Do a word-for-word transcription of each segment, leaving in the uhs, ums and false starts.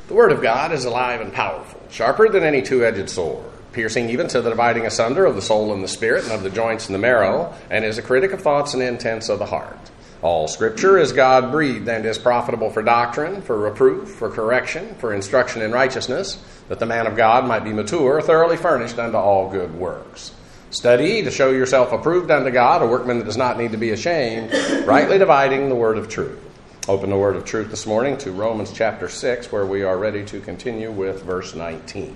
The Word of God is alive and powerful, sharper than any two-edged sword, piercing even to the dividing asunder of the soul and the spirit and of the joints and the marrow, and is a critic of thoughts and intents of the heart. All Scripture is God-breathed and is profitable for doctrine, for reproof, for correction, for instruction in righteousness, that the man of God might be mature, thoroughly furnished unto all good works. Study to show yourself approved unto God, a workman that does not need to be ashamed, rightly dividing the word of truth. Open the word of truth this morning to Romans chapter six, where we are ready to continue with verse nineteen.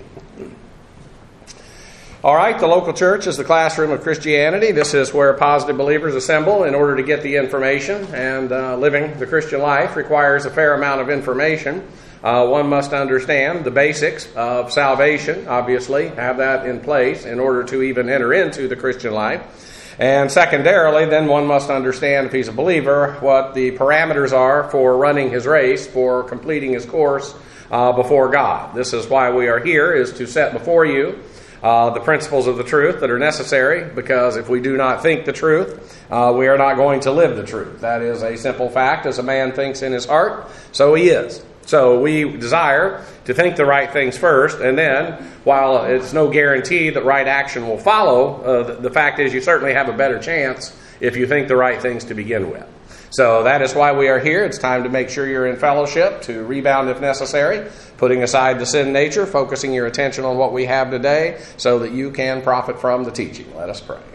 All right, the local church is the classroom of Christianity. This is where positive believers assemble in order to get the information, and uh, living the Christian life requires a fair amount of information. Uh, one must understand the basics of salvation, obviously, have that in place in order to even enter into the Christian life. And secondarily, then one must understand, if he's a believer, what the parameters are for running his race, for completing his course uh, before God. This is why we are here, is to set before you uh, the principles of the truth that are necessary, because if we do not think the truth, uh, we are not going to live the truth. That is a simple fact. As a man thinks in his heart, so he is. So we desire to think the right things first, and then, while it's no guarantee that right action will follow, uh, the, the fact is you certainly have a better chance if you think the right things to begin with. So that is why we are here. It's time to make sure you're in fellowship, to rebound if necessary, putting aside the sin nature, focusing your attention on what we have today so that you can profit from the teaching. Let us pray.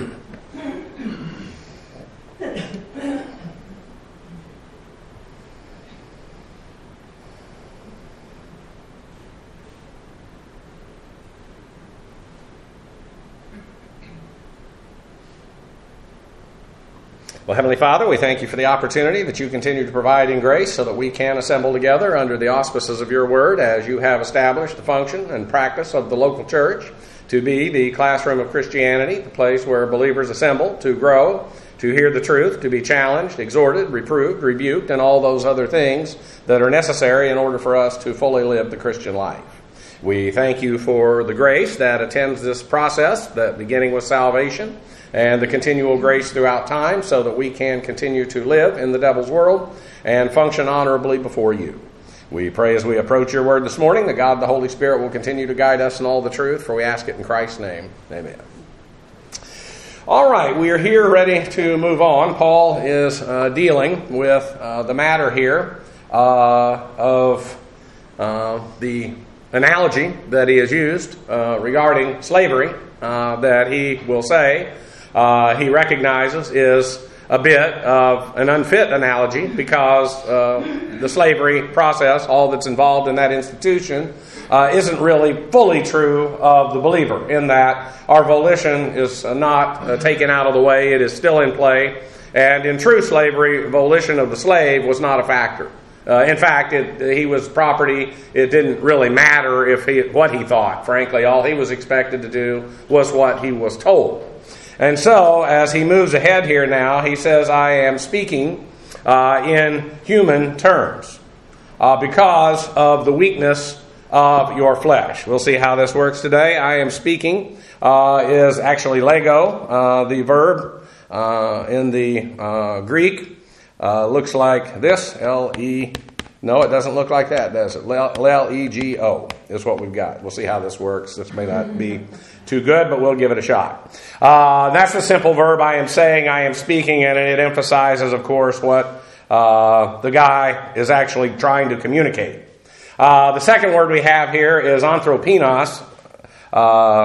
Well, Heavenly Father, we thank you for the opportunity that you continue to provide in grace so that we can assemble together under the auspices of your word as you have established the function and practice of the local church to be the classroom of Christianity, the place where believers assemble to grow, to hear the truth, to be challenged, exhorted, reproved, rebuked, and all those other things that are necessary in order for us to fully live the Christian life. We thank you for the grace that attends this process, that beginning with salvation, and the continual grace throughout time so that we can continue to live in the devil's world and function honorably before you. We pray as we approach your word this morning that God the Holy Spirit will continue to guide us in all the truth, for we ask it in Christ's name. Amen. All right, we are here ready to move on. Paul is uh, dealing with uh, the matter here uh, of uh, the analogy that he has used uh, regarding slavery uh, that he will say Uh, he recognizes is a bit of an unfit analogy because uh, the slavery process, all that's involved in that institution, uh, isn't really fully true of the believer, in that our volition is not uh, taken out of the way. It is still in play. And in true slavery, volition of the slave was not a factor. Uh, in fact, it, he was property. It didn't really matter if he, what he thought, frankly. All he was expected to do was what he was told. And so, as he moves ahead here now, he says, I am speaking uh, in human terms uh, because of the weakness of your flesh. We'll see how this works today. I am speaking uh, is actually lego, uh, the verb uh, in the uh, Greek. Uh, looks like this, L E No, it doesn't look like that, does it? L E G O is what we've got. We'll see how this works. This may not be too good, but we'll give it a shot. Uh, that's the simple verb, I am saying, I am speaking, and it emphasizes, of course, what uh, the guy is actually trying to communicate. Uh, the second word we have here is anthropinos. Uh,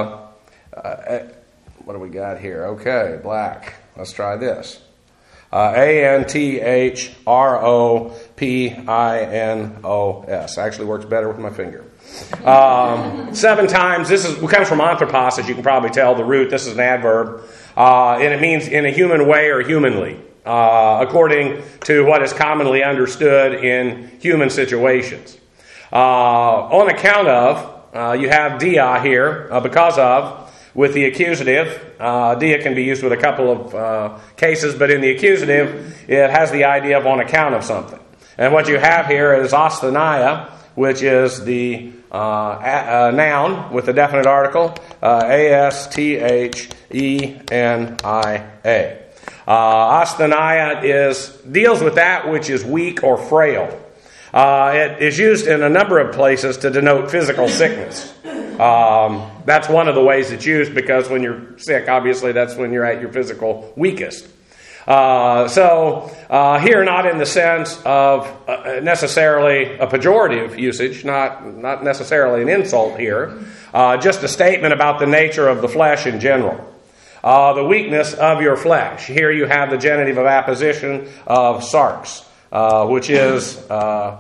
uh, what do we got here? Okay, black. Let's try this. Uh, A N T H R O P I N O S. Actually works better with my finger. Um, seven times. This is comes from anthropos, as you can probably tell, the root. This is an adverb. Uh, and it means in a human way or humanly, uh, according to what is commonly understood in human situations. Uh, on account of, uh, you have dia here, uh, because of, with the accusative. Uh, dia can be used with a couple of uh, cases, but in the accusative, it has the idea of on account of something. And what you have here is asthenia, which is the uh, a, a noun with a definite article, uh, A S T H E N I A. Uh, asthenia is, deals with that which is weak or frail. Uh, it is used in a number of places to denote physical sickness. Um, that's one of the ways it's used, because when you're sick, obviously that's when you're at your physical weakest. Uh, so uh, here, not in the sense of uh, necessarily a pejorative usage, not not necessarily an insult here, uh, just a statement about the nature of the flesh in general. Uh, the weakness of your flesh. Here you have the genitive of apposition of sarx, uh, which is, uh,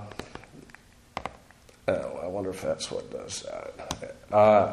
oh, I wonder if that's what does that. Uh,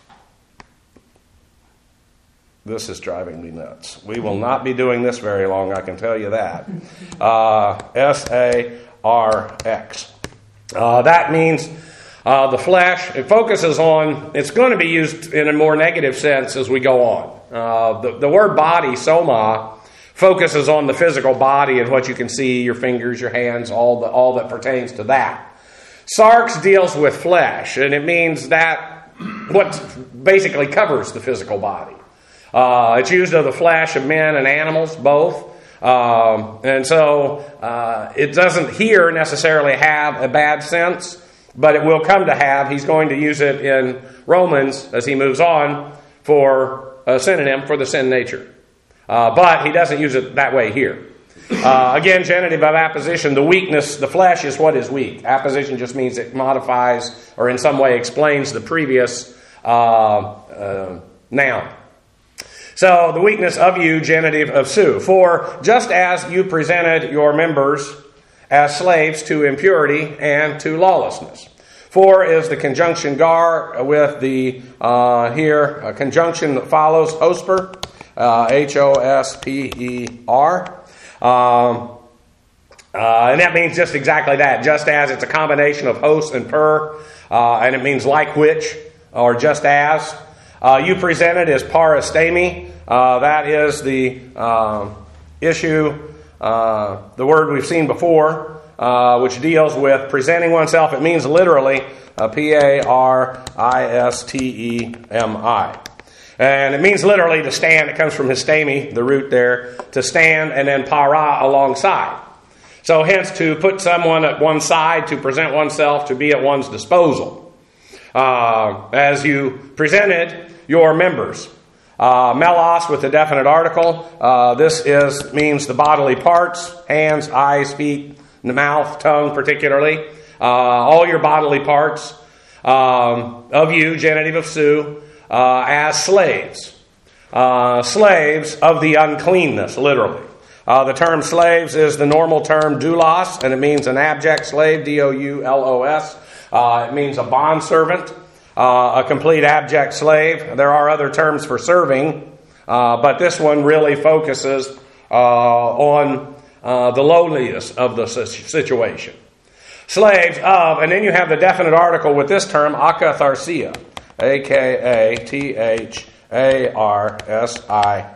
This is driving me nuts. We will not be doing this very long, I can tell you that. Uh, S A R X. Uh, that means uh, the flesh. It focuses on, it's going to be used in a more negative sense as we go on. Uh, the, the word body, soma, focuses on the physical body and what you can see, your fingers, your hands, all, the, all that pertains to that. Sarx deals with flesh, and it means that what basically covers the physical body. Uh, it's used of the flesh of men and animals, both. Um, and so uh, it doesn't here necessarily have a bad sense, but it will come to have. He's going to use it in Romans as he moves on for a synonym for the sin nature. Uh, but he doesn't use it that way here. Uh, again, genitive of apposition, the weakness, the flesh is what is weak. Apposition just means it modifies or in some way explains the previous uh, uh, noun. So, the weakness of you, genitive of su. For just as you presented your members as slaves to impurity and to lawlessness. For is the conjunction gar with the, uh, here, a conjunction that follows, hosper, uh, H O S P E R. Um, uh, and that means just exactly that. Just as, it's a combination of hos and per, uh, and it means like which, or just as. Uh, you presented as parastemi. Uh, that is the uh, issue, uh, the word we've seen before, uh, which deals with presenting oneself. It means literally uh, P A R I S T E M I. And it means literally to stand. It comes from histemi, the root there, to stand, and then para, alongside. So hence, to put someone at one side, to present oneself, to be at one's disposal. Uh, as you presented your members. Uh, melos with the definite article. Uh, this is means the bodily parts, hands, eyes, feet, the mouth, tongue particularly. Uh, all your bodily parts um, of you, genitive of su, uh, as slaves. Uh, slaves of the uncleanness, literally. Uh, the term slaves is the normal term doulos, and it means an abject slave, D O U L O S. Uh, it means a bondservant, uh, a complete abject slave. There are other terms for serving, uh, but this one really focuses uh, on uh, the lowliness of the situation. Slaves of, and then you have the definite article with this term, akatharsia, A K A T H A R S I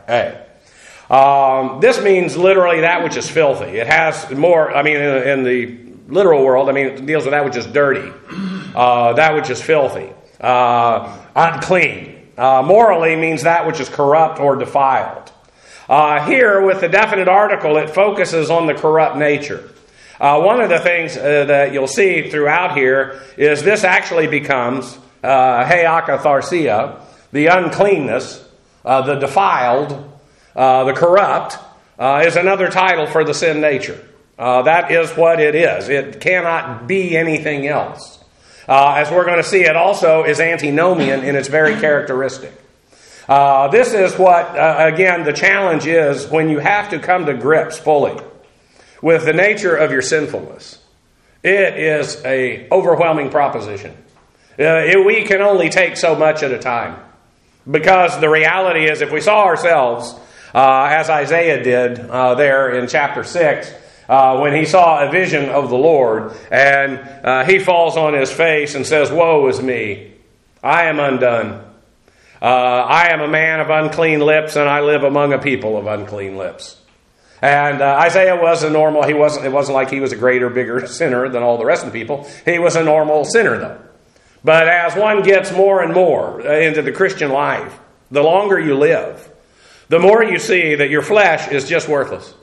A. Um, this means literally that which is filthy. It has more, I mean, in, in the literal world, I mean, it deals with that which is dirty, uh, that which is filthy, uh, unclean. Uh, morally means that which is corrupt or defiled. Uh, here, with the definite article, it focuses on the corrupt nature. Uh, one of the things uh, that you'll see throughout here is this actually becomes uh, heakatharsia, the uncleanness, uh, the defiled, uh, the corrupt, uh, is another title for the sin nature. Uh, that is what it is. It cannot be anything else. Uh, as we're going to see, it also is antinomian in its very characteristic. Uh, this is what, uh, again, the challenge is when you have to come to grips fully with the nature of your sinfulness. It is an overwhelming proposition. Uh, it, we can only take so much at a time. Because the reality is, if we saw ourselves, uh, as Isaiah did uh, there in chapter six, Uh, when he saw a vision of the Lord, and uh, he falls on his face and says, "Woe is me, I am undone. Uh, I am a man of unclean lips, and I live among a people of unclean lips." And uh, Isaiah was a normal, he wasn't, it wasn't like he was a greater, bigger sinner than all the rest of the people. He was a normal sinner, though. But as one gets more and more into the Christian life, the longer you live, the more you see that your flesh is just worthless.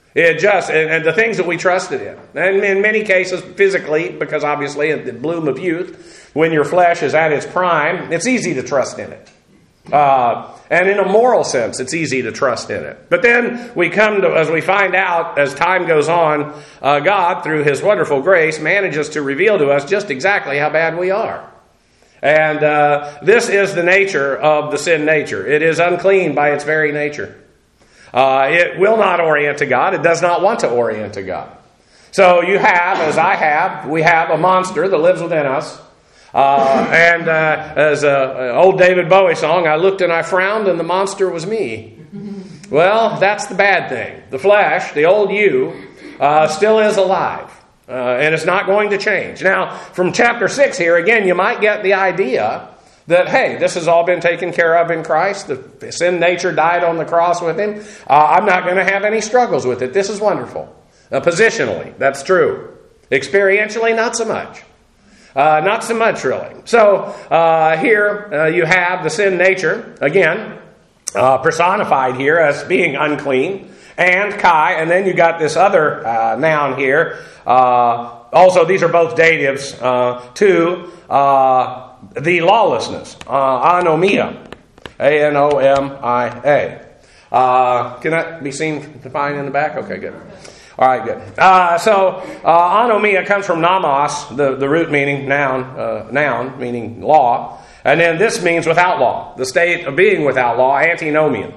It just, and, and the things that we trusted in. And in many cases, physically, because obviously at the bloom of youth, when your flesh is at its prime, it's easy to trust in it. Uh, and in a moral sense, it's easy to trust in it. But then we come to, as we find out, as time goes on, uh, God, through His wonderful grace, manages to reveal to us just exactly how bad we are. And uh, this is the nature of the sin nature. It is unclean by its very nature. Uh, it will not orient to God. It does not want to orient to God. So you have, as I have, we have a monster that lives within us. Uh, and uh, as an old David Bowie song, I looked and I frowned and the monster was me. Well, that's the bad thing. The flesh, the old you, uh, still is alive. Uh, and it's not going to change. Now, from chapter six here, again, you might get the idea that, hey, this has all been taken care of in Christ. The sin nature died on the cross with Him. Uh, I'm not going to have any struggles with it. This is wonderful. Uh, positionally, that's true. Experientially, not so much. Uh, not so much, really. So, uh, here uh, you have the sin nature, again, uh, personified here as being unclean, and Kai, and then you got this other uh, noun here. Uh, also, these are both datives uh, to uh, the lawlessness, uh, anomia, A N O M I A. Uh, can that be seen fine in the back? Okay, good. All right, good. Uh, so, uh, anomia comes from nomos, the, the root meaning noun, uh, noun meaning law, and then this means without law, the state of being without law, antinomian.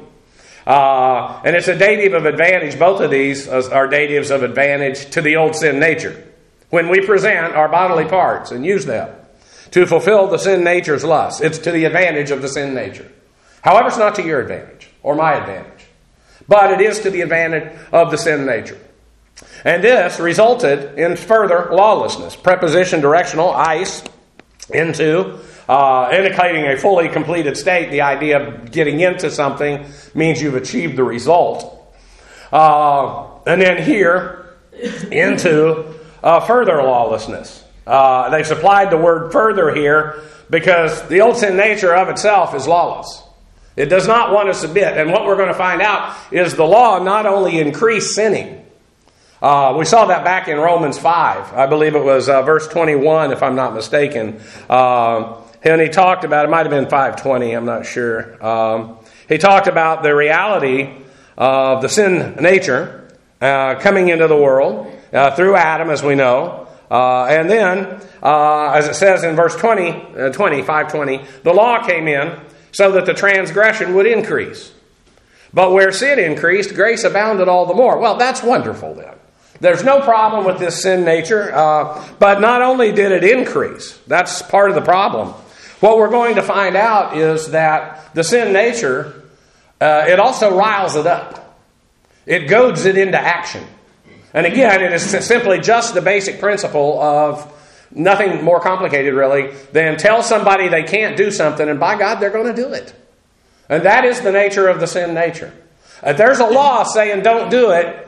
Uh, and it's a dative of advantage. Both of these are datives of advantage to the old sin nature. When we present our bodily parts and use them to fulfill the sin nature's lust, it's to the advantage of the sin nature. However, it's not to your advantage or my advantage, but it is to the advantage of the sin nature. And this resulted in further lawlessness. Preposition directional, eis, into, uh, indicating a fully completed state. The idea of getting into something means you've achieved the result. Uh, and then here, into uh, further lawlessness. Uh, they supplied the word further here because the old sin nature of itself is lawless. It does not want to submit. And what we're going to find out is the law not only increased sinning. Uh, we saw that back in Romans five. I believe it was uh, verse twenty-one, if I'm not mistaken. Uh, and he talked about, it might have been five twenty, I'm not sure. Um, he talked about the reality of the sin nature uh, coming into the world uh, through Adam, as we know. Uh, and then, uh, as it says in verse twenty, uh, twenty, five twenty, the law came in so that the transgression would increase. But where sin increased, grace abounded all the more. Well, that's wonderful then. There's no problem with this sin nature, uh, but not only did it increase, that's part of the problem. What we're going to find out is that the sin nature, uh, it also riles it up. It goads it into action. And again, it is simply just the basic principle of nothing more complicated, really, than tell somebody they can't do something, and by God, they're going to do it. And that is the nature of the sin nature. If there's a law saying don't do it,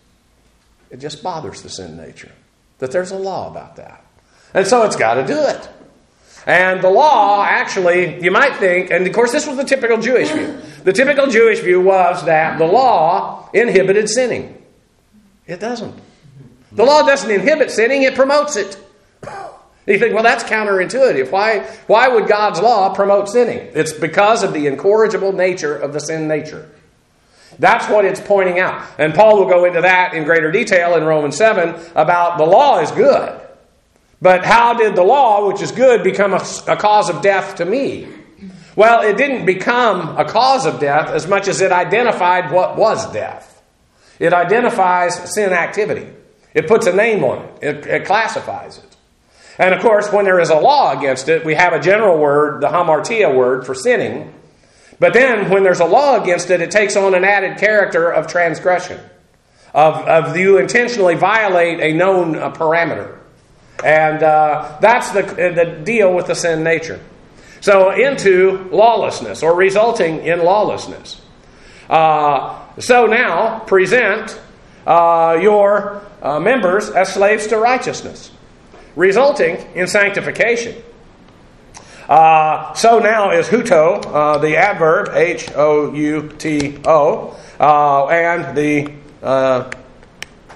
it just bothers the sin nature that there's a law about that. And so it's got to do it. And the law, actually, you might think, and of course this was the typical Jewish view. The typical Jewish view was that the law inhibited sinning. It doesn't. The law doesn't inhibit sinning, it promotes it. You think, well, that's counterintuitive. Why, why would God's law promote sinning? It's because of the incorrigible nature of the sin nature. That's what it's pointing out. And Paul will go into that in greater detail in Romans seven about the law is good. But how did the law, which is good, become a, a cause of death to me? Well, it didn't become a cause of death as much as it identified what was death. It identifies sin activity. It puts a name on it. It, it classifies it. And of course, when there is a law against it, we have a general word, the hamartia word, for sinning. But then, when there's a law against it, it takes on an added character of transgression. Of, of you intentionally violate a known uh, parameter. And uh, that's the, the deal with the sin nature. So, into lawlessness, or resulting in lawlessness. Uh, so now, present uh, your uh, members as slaves to righteousness, resulting in sanctification. Uh, so now is huto, uh, the adverb, H O U T O, uh, and the uh,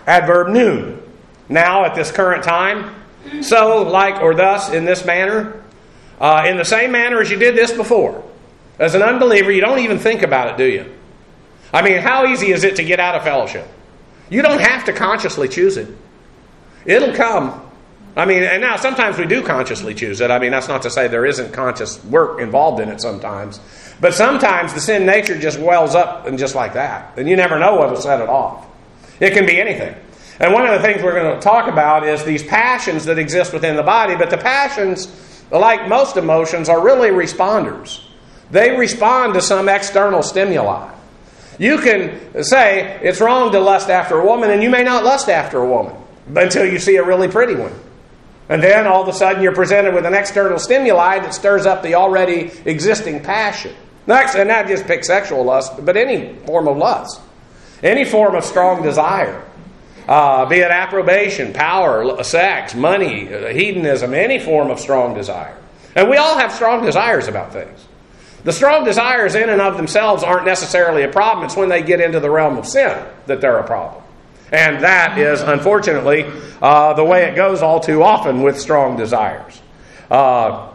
Adverb noon. Now, at this current time. So, like, or thus, in this manner. Uh, in the same manner as you did this before. As an unbeliever, you don't even think about it, do you? I mean, how easy is it to get out of fellowship? You don't have to consciously choose it. It'll come. I mean, and now sometimes we do consciously choose it. I mean, that's not to say there isn't conscious work involved in it sometimes. But sometimes the sin nature just wells up and just like that. And you never know what will set it off. It can be anything. And one of the things we're going to talk about is these passions that exist within the body. But the passions, like most emotions, are really responders. They respond to some external stimuli. You can say it's wrong to lust after a woman, and you may not lust after a woman until you see a really pretty one. And then all of a sudden you're presented with an external stimuli that stirs up the already existing passion. Next, and not just pick sexual lust, but any form of lust. Any form of strong desire. Uh, be it approbation, power, sex, money, hedonism, any form of strong desire. And we all have strong desires about things. The strong desires in and of themselves aren't necessarily a problem. It's when they get into the realm of sin that they're a problem. And that is, unfortunately, uh, the way it goes all too often with strong desires. Uh,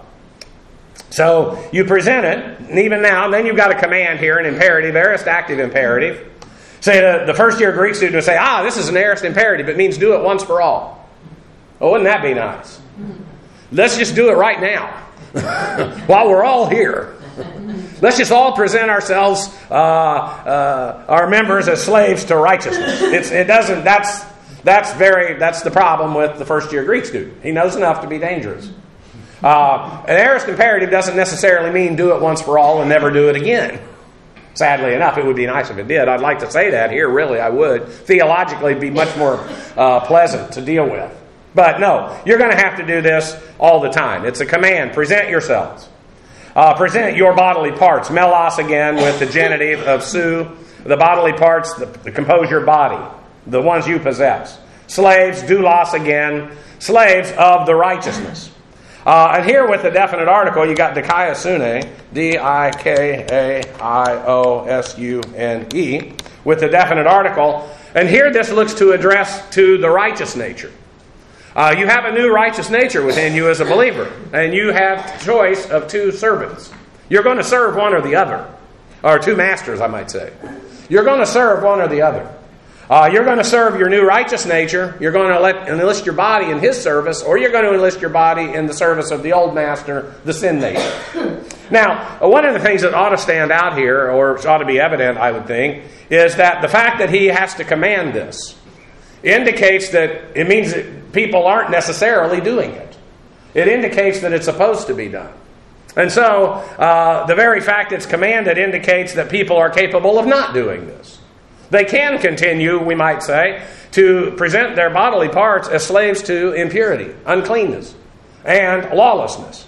so you present it, and even now, and then you've got a command here, an imperative, aorist active imperative. Say the, the first year Greek student would say, ah, this is an aorist imperative. It means do it once for all. Oh, wouldn't that be nice? Let's just do it right now while we're all here. Let's just all present ourselves, uh, uh, our members, as slaves to righteousness. It's, it doesn't. That's that's very. That's the problem with the first year Greek student. He knows enough to be dangerous. Uh, an aorist imperative doesn't necessarily mean do it once for all and never do it again. Sadly enough, it would be nice if it did. I'd like to say that here. Really, I would. Theologically, it'd be much more uh, pleasant to deal with. But no, you're going to have to do this all the time. It's a command. Present yourselves. Uh, present your bodily parts. Melos again with the genitive of su. The bodily parts that, that compose your body. The ones you possess. Slaves, doulos again. Slaves of the righteousness. Uh, and here with the definite article, you got dikaiosune. D I K A I O S U N E. With the definite article. And here this looks to address to the righteous nature. Uh, you have a new righteous nature within you as a believer. And you have choice of two servants. You're going to serve one or the other. Or two masters, I might say. You're going to serve one or the other. Uh, you're going to serve your new righteous nature. You're going to let, enlist your body in his service. Or you're going to enlist your body in the service of the old master, the sin nature. Now, one of the things that ought to stand out here, or ought to be evident, I would think, is that the fact that he has to command this indicates that it means that people aren't necessarily doing it. It indicates that it's supposed to be done. And so, uh, the very fact it's commanded indicates that people are capable of not doing this. They can continue, we might say, to present their bodily parts as slaves to impurity, uncleanness, and lawlessness.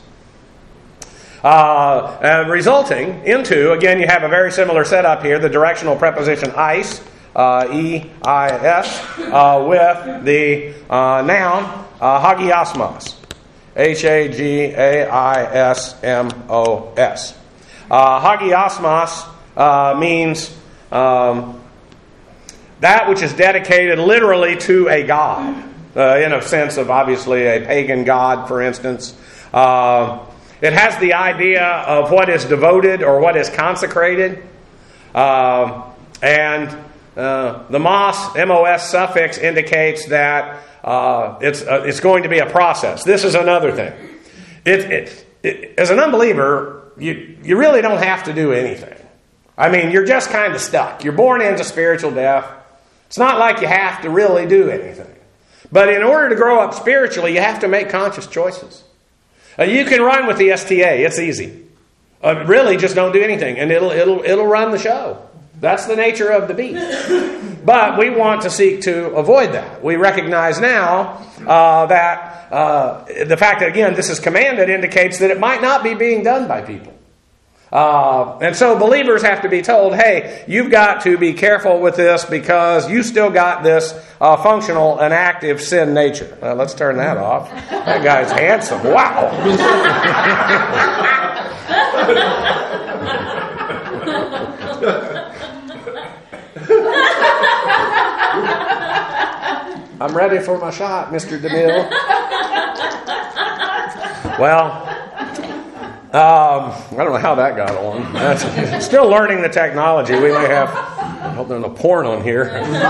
Uh, and resulting into, again, you have a very similar setup here, the directional preposition eis, Uh, E I S, uh, with the uh, noun uh, hagiosmos. H A G A I S M O S. Uh, hagiosmos uh, means um, that which is dedicated literally to a god. Uh, in a sense of obviously a pagan god, for instance. Uh, it has the idea of what is devoted or what is consecrated. Uh, and Uh, the mos, M O S suffix indicates that uh, it's uh, it's going to be a process. This is another thing. It, it, it, as an unbeliever, you, you really don't have to do anything. I mean, you're just kind of stuck. You're born into spiritual death. It's not like you have to really do anything. But in order to grow up spiritually, you have to make conscious choices. Uh, you can run with the S T A. It's easy. Uh, really, just don't do anything, and it'll it'll it'll run the show. That's the nature of the beast. But we want to seek to avoid that. We recognize now uh, that uh, the fact that, again, this is commanded indicates that it might not be being done by people. Uh, and so believers have to be told, hey, you've got to be careful with this because you still got this uh, functional and active sin nature. Well, let's turn that off. That guy's handsome. Wow. I'm ready for my shot, Mister DeMille. Well, um, I don't know how that got on. That's, still learning the technology. We may have, I hope there's no porn on here.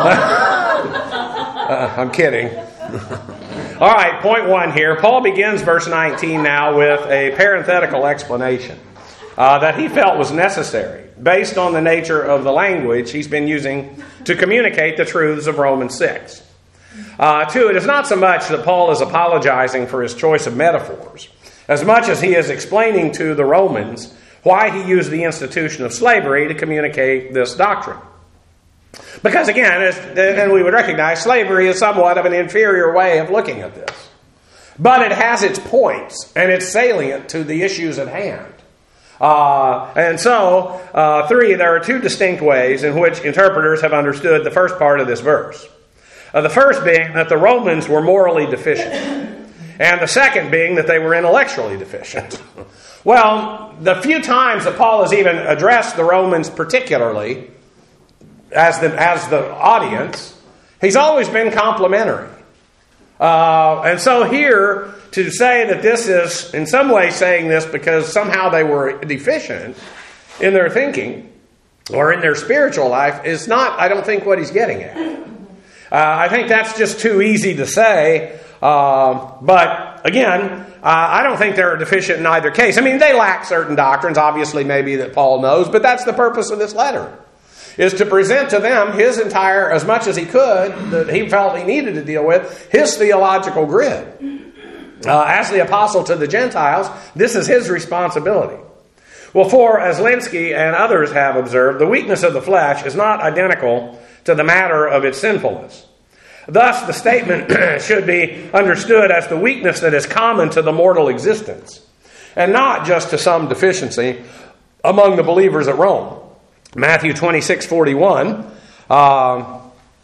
uh, I'm kidding. All right, point one here. Paul begins verse nineteen now with a parenthetical explanation uh, that he felt was necessary based on the nature of the language he's been using to communicate the truths of Romans six. Uh, two, it is not so much that Paul is apologizing for his choice of metaphors, as much as he is explaining to the Romans why he used the institution of slavery to communicate this doctrine. Because again, as, and we would recognize, slavery is somewhat of an inferior way of looking at this. But it has its points, and it's salient to the issues at hand. Uh, and so, uh, three, there are two distinct ways in which interpreters have understood the first part of this verse. Uh, the first being that the Romans were morally deficient, and the second being that they were intellectually deficient. Well, the few times that Paul has even addressed the Romans particularly as the, as the audience, he's always been complimentary. Uh, and so here, to say that this is in some way saying this because somehow they were deficient in their thinking or in their spiritual life is not, I don't think, what he's getting at. Uh, I think that's just too easy to say. Uh, but again, uh, I don't think they're deficient in either case. I mean, they lack certain doctrines, obviously, maybe that Paul knows, but that's the purpose of this letter, is to present to them his entire, as much as he could, that he felt he needed to deal with, his theological grid. Uh, as the apostle to the Gentiles, this is his responsibility. Well, for, as Linsky and others have observed, the weakness of the flesh is not identical to the matter of its sinfulness. Thus, the statement should be understood as the weakness that is common to the mortal existence, and not just to some deficiency among the believers at Rome. Matthew twenty-six forty-one. Uh,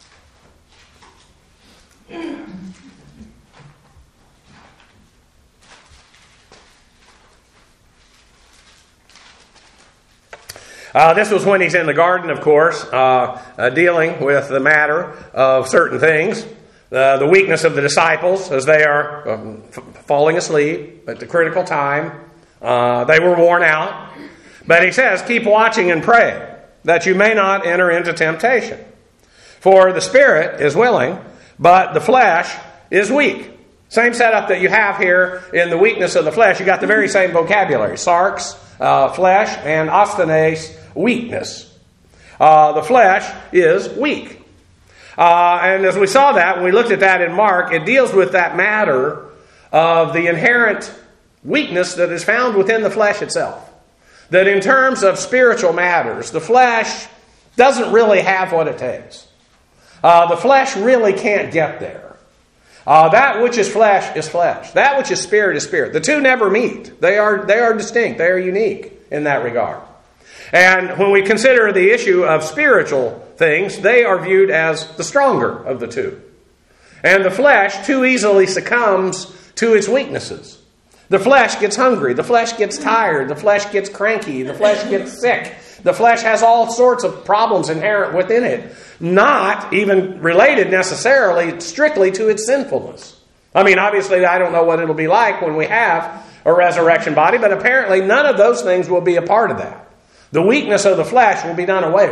Uh, this was when he's in the garden, of course, uh, uh, dealing with the matter of certain things. Uh, the weakness of the disciples as they are um, f- falling asleep at the critical time. Uh, they were worn out. But he says, keep watching and pray, that you may not enter into temptation. For the spirit is willing, but the flesh is weak. Same setup that you have here in the weakness of the flesh. You got the very same vocabulary. Sarx, uh, flesh, and asthenes, weakness. Uh, the flesh is weak. Uh, and as we saw that, when we looked at that in Mark, it deals with that matter of the inherent weakness that is found within the flesh itself. That in terms of spiritual matters, the flesh doesn't really have what it takes. Uh, the flesh really can't get there. Uh, that which is flesh is flesh. That which is spirit is spirit. The two never meet. They are, they are distinct. They are unique in that regard. And when we consider the issue of spiritual things, they are viewed as the stronger of the two. And the flesh too easily succumbs to its weaknesses. The flesh gets hungry. The flesh gets tired. The flesh gets cranky. The flesh gets sick. The flesh has all sorts of problems inherent within it, not even related necessarily strictly to its sinfulness. I mean, obviously, I don't know what it'll be like when we have a resurrection body, but apparently none of those things will be a part of that. The weakness of the flesh will be done away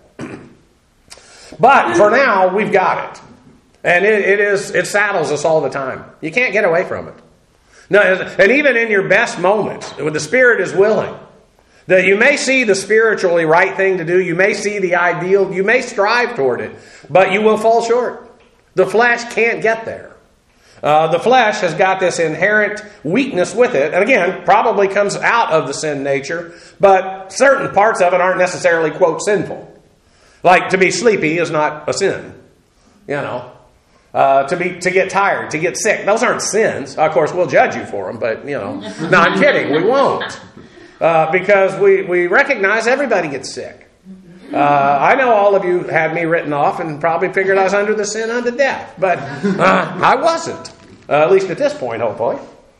with. But for now, we've got it. And it, it is it saddles us all the time. You can't get away from it. No, and even in your best moments, when the Spirit is willing, that you may see the spiritually right thing to do, you may see the ideal, you may strive toward it, but you will fall short. The flesh can't get there. Uh, the flesh has got this inherent weakness with it, and again, probably comes out of the sin nature, but certain parts of it aren't necessarily, quote, sinful. Like to be sleepy is not a sin, you know. Uh, to be to get tired, to get sick, those aren't sins. Of course, we'll judge you for them, but, you know, no, I'm kidding, we won't. Uh, because we, we recognize everybody gets sick. Uh, I know all of you had me written off and probably figured I was under the sin unto death. But uh, I wasn't. Uh, at least at this point, hopefully.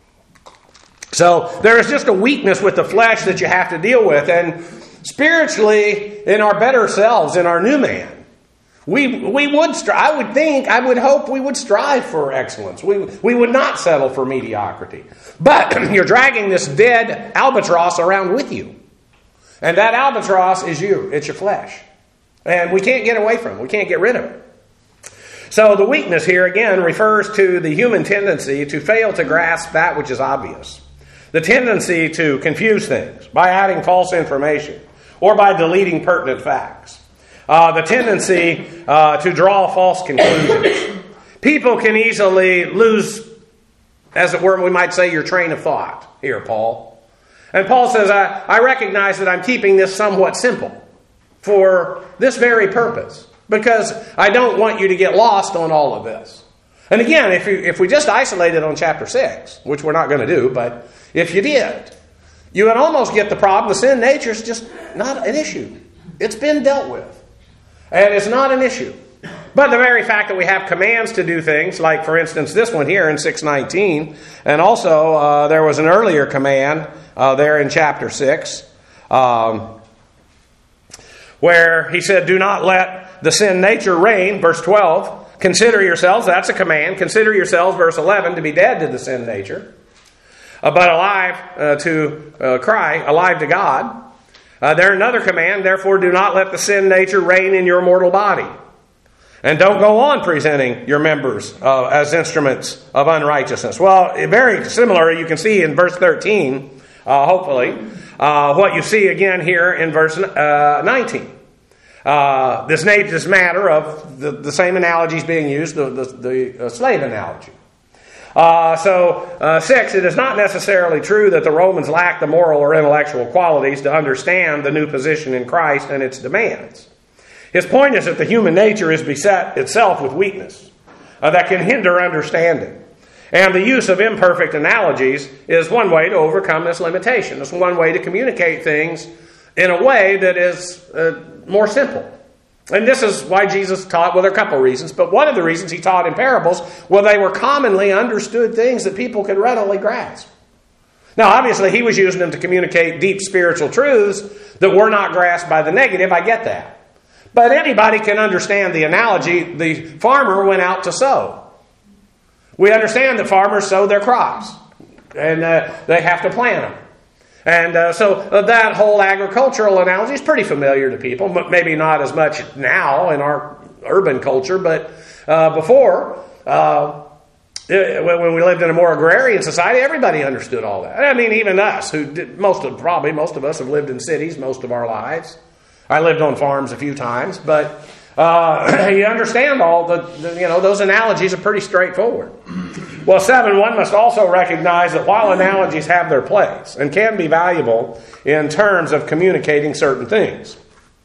So there is just a weakness with the flesh that you have to deal with. And spiritually, in our better selves, in our new man, We we would stri- I would think, I would hope we would strive for excellence. We we would not settle for mediocrity. But you're dragging this dead albatross around with you. And that albatross is you. It's your flesh. And we can't get away from it. We can't get rid of it. So the weakness here, again, refers to the human tendency to fail to grasp that which is obvious. The tendency to confuse things by adding false information or by deleting pertinent facts. Uh, the tendency uh, to draw false conclusions. People can easily lose, as it were, we might say, your train of thought here, Paul. And Paul says, I, I recognize that I'm keeping this somewhat simple for this very purpose, because I don't want you to get lost on all of this. And again, if, you, if we just isolated on chapter six, which we're not going to do, but if you did, you would almost get the problem. The sin nature is just not an issue. It's been dealt with. And it's not an issue. But the very fact that we have commands to do things, like, for instance, this one here in six nineteen, and also uh, there was an earlier command uh, there in chapter six, um, where he said, do not let the sin nature reign, verse twelve. Consider yourselves, that's a command, consider yourselves, verse eleven, to be dead to the sin nature, uh, but alive uh, to uh, cry, alive to God. Uh, there's another command, therefore do not let the sin nature reign in your mortal body. And don't go on presenting your members uh, as instruments of unrighteousness. Well, very similar, you can see in verse thirteen, uh, hopefully, uh, what you see again here in verse uh, nineteen. Uh, this, this matter of the, the same analogies being used, the, the, the uh, slave analogy. Uh, so, uh, six, it is not necessarily true that the Romans lacked the moral or intellectual qualities to understand the new position in Christ and its demands. His point is that the human nature is beset itself with weakness uh, that can hinder understanding. And the use of imperfect analogies is one way to overcome this limitation. It's one way to communicate things in a way that is uh, more simple. And this is why Jesus taught, well, there are a couple of reasons, but one of the reasons he taught in parables, well, they were commonly understood things that people could readily grasp. Now, obviously, he was using them to communicate deep spiritual truths that were not grasped by the negative. I get that. But anybody can understand the analogy. The farmer went out to sow. We understand that farmers sow their crops, and uh, they have to plant them. And uh, so uh, that whole agricultural analogy is pretty familiar to people. Maybe not as much now in our urban culture, but uh, before, uh, it, when we lived in a more agrarian society, everybody understood all that. I mean, even us, who did, most of probably most of us have lived in cities most of our lives. I lived on farms a few times, but uh, you understand all the, the you know those analogies are pretty straightforward. Well, seven, one must also recognize that while analogies have their place and can be valuable in terms of communicating certain things,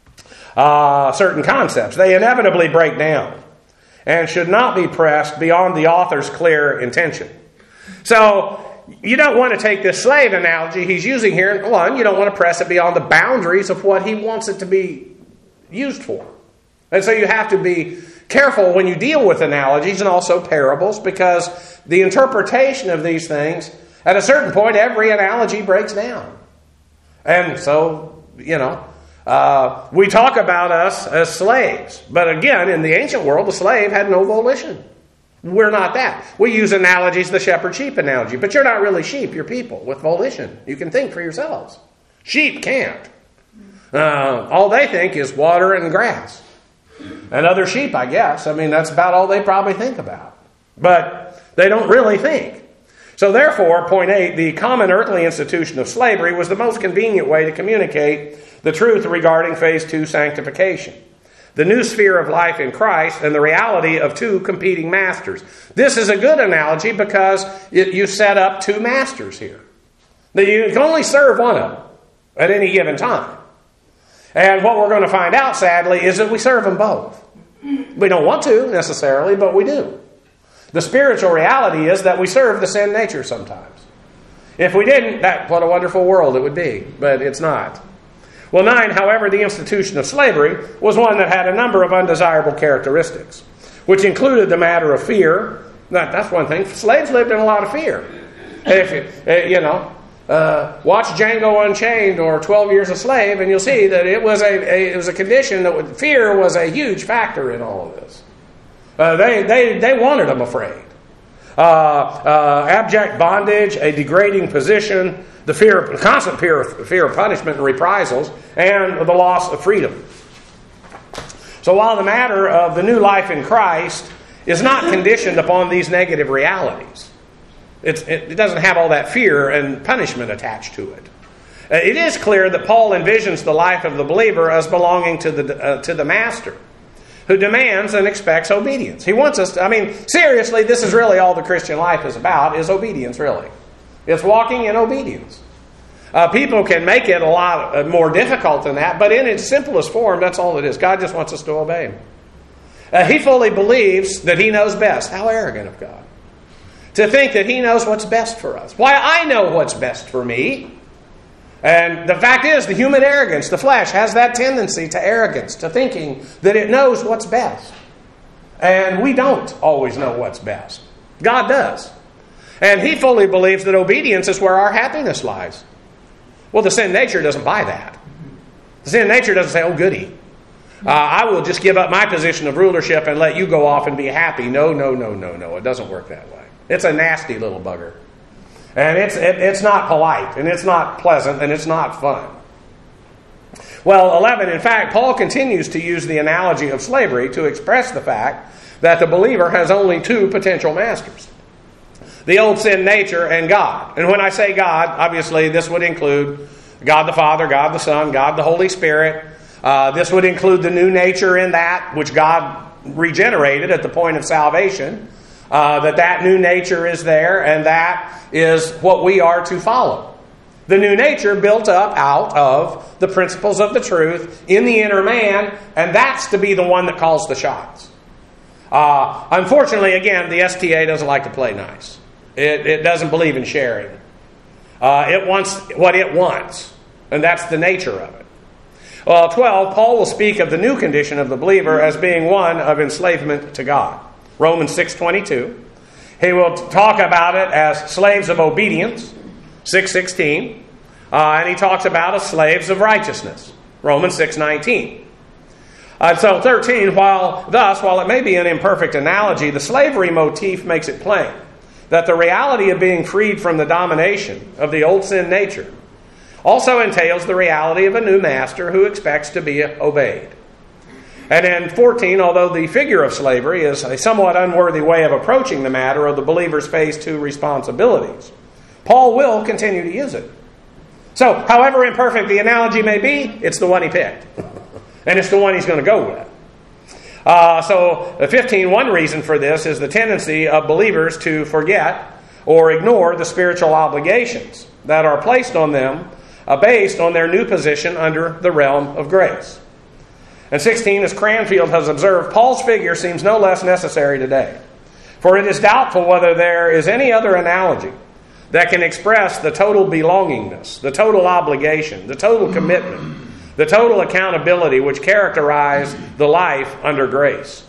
uh, certain concepts, they inevitably break down and should not be pressed beyond the author's clear intention. So, you don't want to take this slave analogy he's using here. One, you don't want to press it beyond the boundaries of what he wants it to be used for. And so you have to be careful when you deal with analogies and also parables, because the interpretation of these things, at a certain point, every analogy breaks down. And so, you know, uh, we talk about us as slaves. But again, in the ancient world, the slave had no volition. We're not that. We use analogies, the shepherd-sheep analogy. But you're not really sheep, you're people with volition. You can think for yourselves. Sheep can't. Uh, all they think is water and grass. And other sheep, I guess. I mean, that's about all they probably think about. But they don't really think. So therefore, point eight, the common earthly institution of slavery was the most convenient way to communicate the truth regarding phase two sanctification. The new sphere of life in Christ and the reality of two competing masters. This is a good analogy because it, you set up two masters here. You can only serve one of them at any given time. And what we're going to find out, sadly, is that we serve them both. We don't want to, necessarily, but we do. The spiritual reality is that we serve the sin nature sometimes. If we didn't, that what a wonderful world it would be, but it's not. Well, nine, however, the institution of slavery was one that had a number of undesirable characteristics, which included the matter of fear. That, that's one thing. Slaves lived in a lot of fear. If you, you know, Uh, watch Django Unchained or twelve Years a Slave, and you'll see that it was a, a it was a condition that would, fear was a huge factor in all of this. Uh, they they they wanted them afraid. Uh, uh, abject bondage, a degrading position, the fear, constant fear, fear of punishment and reprisals, and the loss of freedom. So while the matter of the new life in Christ is not conditioned upon these negative realities, It's, it doesn't have all that fear and punishment attached to it. Uh, it is clear that Paul envisions the life of the believer as belonging to the uh, to the master, who demands and expects obedience. He wants us to, I mean, seriously, this is really all the Christian life is about, is obedience, really. It's walking in obedience. Uh, people can make it a lot more difficult than that, but in its simplest form, that's all it is. God just wants us to obey Him. Uh, he fully believes that He knows best. How arrogant of God. To think that He knows what's best for us. Why, I know what's best for me. And the fact is, the human arrogance, the flesh, has that tendency to arrogance, to thinking that it knows what's best. And we don't always know what's best. God does. And He fully believes that obedience is where our happiness lies. Well, the sin nature doesn't buy that. The sin nature doesn't say, oh, goody. Uh, I will just give up my position of rulership and let you go off and be happy. No, no, no, no, no. It doesn't work that way. It's a nasty little bugger. And it's it, it's not polite, and it's not pleasant, and it's not fun. Well, eleven, in fact, Paul continues to use the analogy of slavery to express the fact that the believer has only two potential masters. The old sin nature and God. And when I say God, obviously this would include God the Father, God the Son, God the Holy Spirit. Uh, this would include the new nature in that which God regenerated at the point of salvation. Uh, that that new nature is there, and that is what we are to follow. The new nature built up out of the principles of the truth in the inner man, and that's to be the one that calls the shots. Uh, unfortunately, again, the S T A doesn't like to play nice. It, it doesn't believe in sharing. Uh, it wants what it wants, and that's the nature of it. Well, twelve, Paul will speak of the new condition of the believer as being one of enslavement to God. Romans six twenty-two. He will talk about it as slaves of obedience, six sixteen. Uh, and he talks about as slaves of righteousness, Romans six nineteen. Uh, so thirteen, while thus, while it may be an imperfect analogy, the slavery motif makes it plain that the reality of being freed from the domination of the old sin nature also entails the reality of a new master who expects to be obeyed. And in fourteen, although the figure of slavery is a somewhat unworthy way of approaching the matter of the believer's phase two responsibilities, Paul will continue to use it. So, however imperfect the analogy may be, it's the one he picked. And it's the one he's going to go with. Uh, so, the fifteen, one reason for this is the tendency of believers to forget or ignore the spiritual obligations that are placed on them uh, based on their new position under the realm of grace. And sixteen, as Cranfield has observed, Paul's figure seems no less necessary today. For it is doubtful whether there is any other analogy that can express the total belongingness, the total obligation, the total commitment, the total accountability which characterize the life under grace.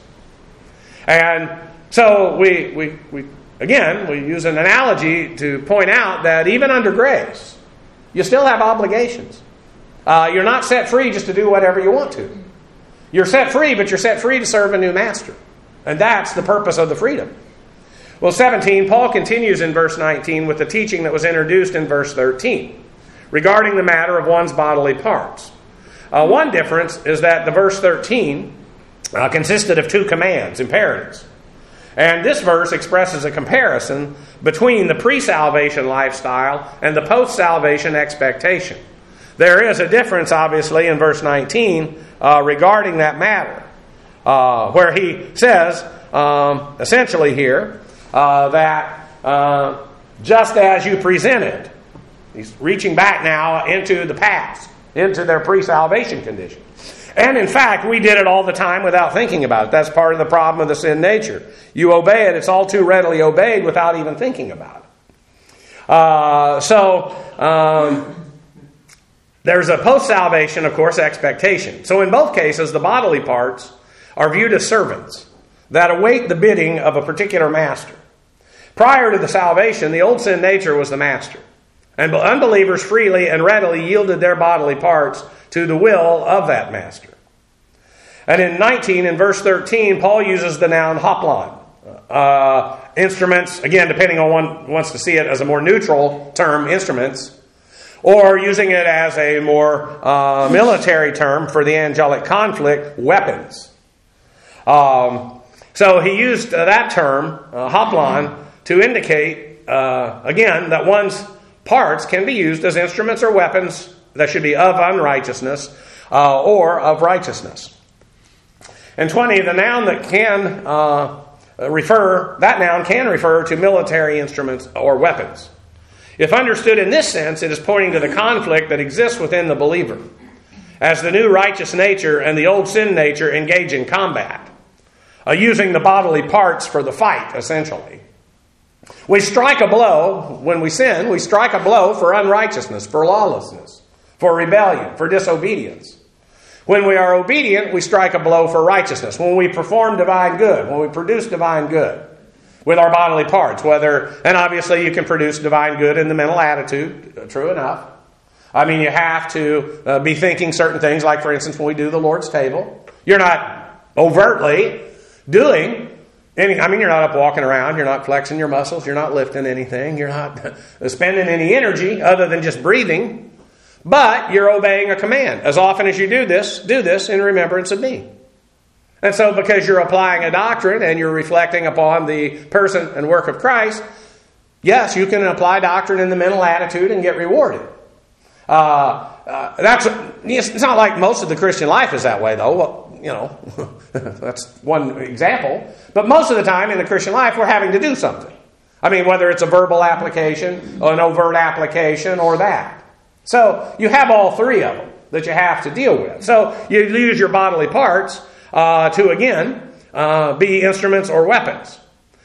And so we, we, we again, we use an analogy to point out that even under grace, you still have obligations. Uh, you're not set free just to do whatever you want to. You're set free, but you're set free to serve a new master. And that's the purpose of the freedom. Well, seventeen, Paul continues in verse nineteen with the teaching that was introduced in verse thirteen regarding the matter of one's bodily parts. Uh, one difference is that the verse thirteen uh, consisted of two commands, imperatives. And this verse expresses a comparison between the pre-salvation lifestyle and the post-salvation expectation. There is a difference, obviously, in verse nineteen uh, regarding that matter, uh, where he says, um, essentially here, uh, that uh, just as you presented, he's reaching back now into the past, into their pre-salvation condition. And in fact, we did it all the time without thinking about it. That's part of the problem of the sin nature. You obey it, it's all too readily obeyed without even thinking about it. Uh, so, um, there's a post-salvation, of course, expectation. So in both cases, the bodily parts are viewed as servants that await the bidding of a particular master. Prior to the salvation, the old sin nature was the master. And unbelievers freely and readily yielded their bodily parts to the will of that master. And in nineteen, in verse thirteen, Paul uses the noun hoplon. Uh, instruments, again, depending on one wants to see it as a more neutral term, instruments, or using it as a more uh, military term for the angelic conflict, weapons. Um, so he used uh, that term, uh, hoplon, to indicate, uh, again, that one's parts can be used as instruments or weapons that should be of unrighteousness uh, or of righteousness. And twenty, the noun that can uh, refer, that noun can refer to military instruments or weapons. If understood in this sense, it is pointing to the conflict that exists within the believer, as the new righteous nature and the old sin nature engage in combat, uh, using the bodily parts for the fight, essentially. We strike a blow, when we sin, we strike a blow for unrighteousness, for lawlessness, for rebellion, for disobedience. When we are obedient, we strike a blow for righteousness. When we perform divine good, when we produce divine good with our bodily parts, whether, and obviously you can produce divine good in the mental attitude, true enough. I mean, you have to uh, be thinking certain things, like for instance, when we do the Lord's table, you're not overtly doing any, I mean, you're not up walking around, you're not flexing your muscles, you're not lifting anything, you're not spending any energy other than just breathing. But you're obeying a command. As often as you do this, do this in remembrance of me. And so because you're applying a doctrine and you're reflecting upon the person and work of Christ, yes, you can apply doctrine in the mental attitude and get rewarded. Uh, uh, that's it's not like most of the Christian life is that way, though. Well, you know, that's one example. But most of the time in the Christian life, we're having to do something. I mean, whether it's a verbal application or an overt application or that. So you have all three of them that you have to deal with. So you use your bodily parts uh, to, again, uh, be instruments or weapons.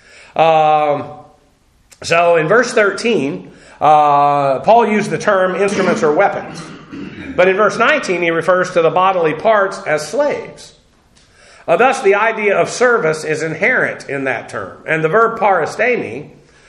Um, so in verse thirteen, uh, Paul used the term instruments or weapons. But in verse nineteen, he refers to the bodily parts as slaves. Uh, thus, the idea of service is inherent in that term. And the verb paristemi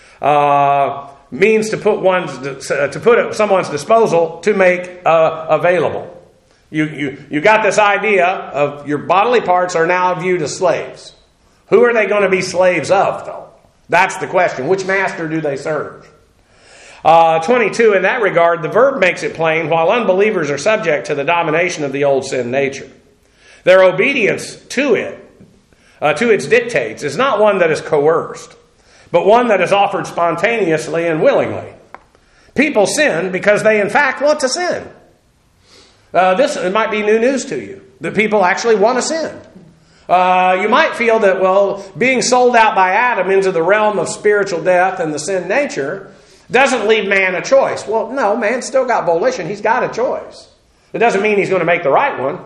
uh means to put one's to put at someone's disposal, to make uh, available. You you you got this idea of your bodily parts are now viewed as slaves. Who are they going to be slaves of, though? That's the question. Which master do they serve? Uh, twenty-two, in that regard, the verb makes it plain, while unbelievers are subject to the domination of the old sin nature, their obedience to it, uh, to its dictates, is not one that is coerced, but one that is offered spontaneously and willingly. People sin because they, in fact, want to sin. Uh, this it might be new news to you, that people actually want to sin. Uh, you might feel that, well, being sold out by Adam into the realm of spiritual death and the sin nature doesn't leave man a choice. Well, no, man's still got volition. He's got a choice. It doesn't mean he's going to make the right one.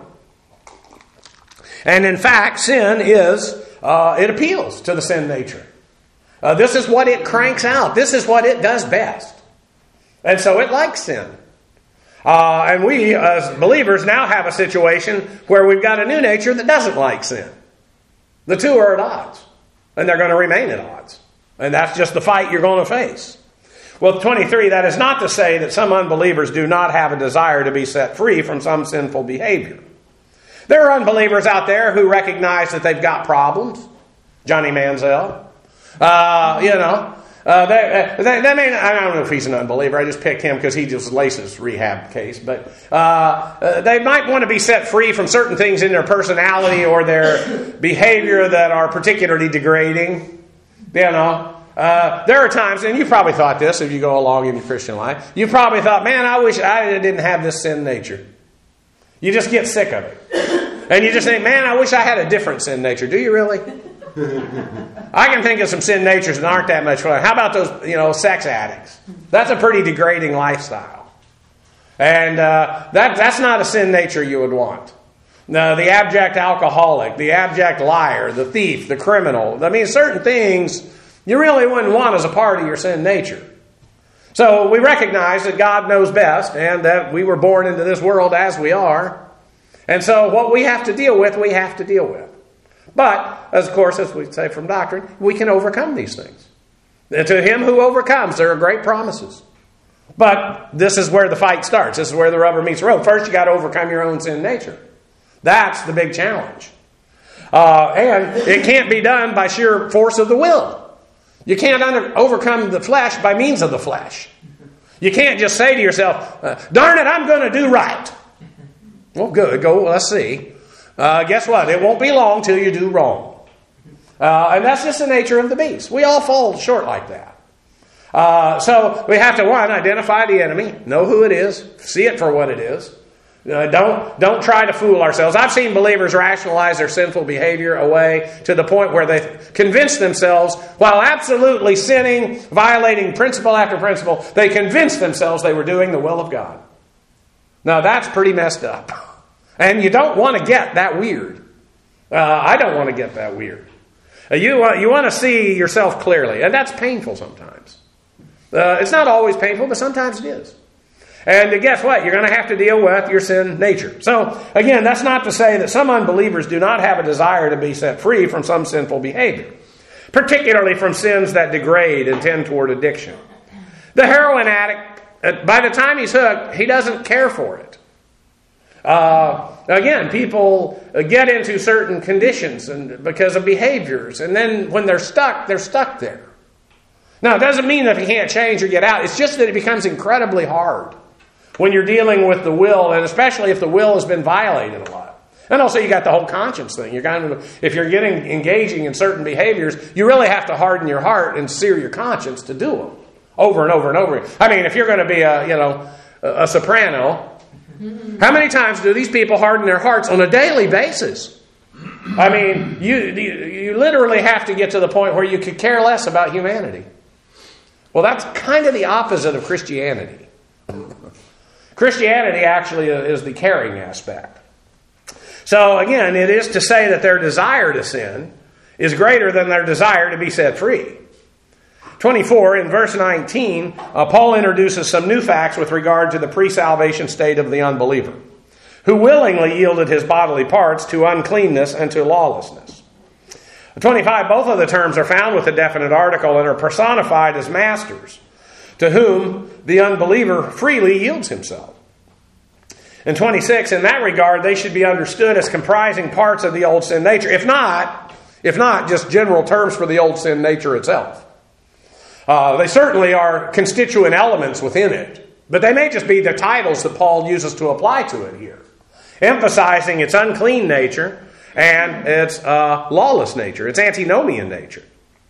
And in fact, sin is, uh, it appeals to the sin nature. Uh, this is what it cranks out. This is what it does best. And so it likes sin. Uh, and we, as believers, now have a situation where we've got a new nature that doesn't like sin. The two are at odds. And they're going to remain at odds. And that's just the fight you're going to face. Well, twenty-three, that is not to say that some unbelievers do not have a desire to be set free from some sinful behavior. There are unbelievers out there who recognize that they've got problems. Johnny Manziel. Uh, you know, uh, they, they, they may not, I don't know if he's an unbeliever. I just picked him because he just laces rehab case. But uh, uh, they might want to be set free from certain things in their personality or their behavior that are particularly degrading. You know, uh, there are times, and you probably thought this if you go along in your Christian life, you probably thought, man, I wish I didn't have this sin nature. You just get sick of it. And you just think, man, I wish I had a different sin nature. Do you really? I can think of some sin natures that aren't that much fun. How about those, you know, sex addicts? That's a pretty degrading lifestyle. And uh, that that's not a sin nature you would want. No, the abject alcoholic, the abject liar, the thief, the criminal. I mean, certain things you really wouldn't want as a part of your sin nature. So we recognize that God knows best and that we were born into this world as we are. And so what we have to deal with, we have to deal with. But, as of course, as we say from doctrine, we can overcome these things. And to him who overcomes, there are great promises. But this is where the fight starts. This is where the rubber meets the road. First, you got to overcome your own sin nature. That's the big challenge. Uh, and it can't be done by sheer force of the will. You can't under, overcome the flesh by means of the flesh. You can't just say to yourself, uh, darn it, I'm going to do right. Well, good. Go, let's see. Uh, guess what? It won't be long till you do wrong. Uh, and that's just the nature of the beast. We all fall short like that. Uh, so we have to, one, identify the enemy, know who it is, see it for what it is. Uh, don't, don't try to fool ourselves. I've seen believers rationalize their sinful behavior away to the point where they convince themselves, while absolutely sinning, violating principle after principle, they convinced themselves they were doing the will of God. Now that's pretty messed up. And you don't want to get that weird. Uh, I don't want to get that weird. Uh, you, uh, you want to see yourself clearly. And that's painful sometimes. Uh, it's not always painful, but sometimes it is. And guess what? You're going to have to deal with your sin nature. So, again, that's not to say that some unbelievers do not have a desire to be set free from some sinful behavior, particularly from sins that degrade and tend toward addiction. The heroin addict, by the time he's hooked, he doesn't care for it. Uh, again, people get into certain conditions and because of behaviors, and then when they're stuck, they're stuck there. Now, it doesn't mean that he can't change or get out. It's just that it becomes incredibly hard when you're dealing with the will, and especially if the will has been violated a lot. And also you got the whole conscience thing. You're kind of, if you're getting engaging in certain behaviors, you really have to harden your heart and sear your conscience to do them over and over and over. I mean, if you're going to be a, you know, a soprano, how many times do these people harden their hearts on a daily basis? I mean, you, you, you literally have to get to the point where you could care less about humanity. Well, that's kind of the opposite of Christianity. Christianity actually is the caring aspect. So again, it is to say that their desire to sin is greater than their desire to be set free. twenty-four, in verse nineteen, uh, Paul introduces some new facts with regard to the pre-salvation state of the unbeliever, who willingly yielded his bodily parts to uncleanness and to lawlessness. twenty-five, both of the terms are found with a definite article and are personified as masters, to whom the unbeliever freely yields himself. In twenty-six, in that regard, they should be understood as comprising parts of the old sin nature, if not, if not just general terms for the old sin nature itself. Uh, they certainly are constituent elements within it, but they may just be the titles that Paul uses to apply to it here, emphasizing its unclean nature and its uh, lawless nature, its antinomian nature.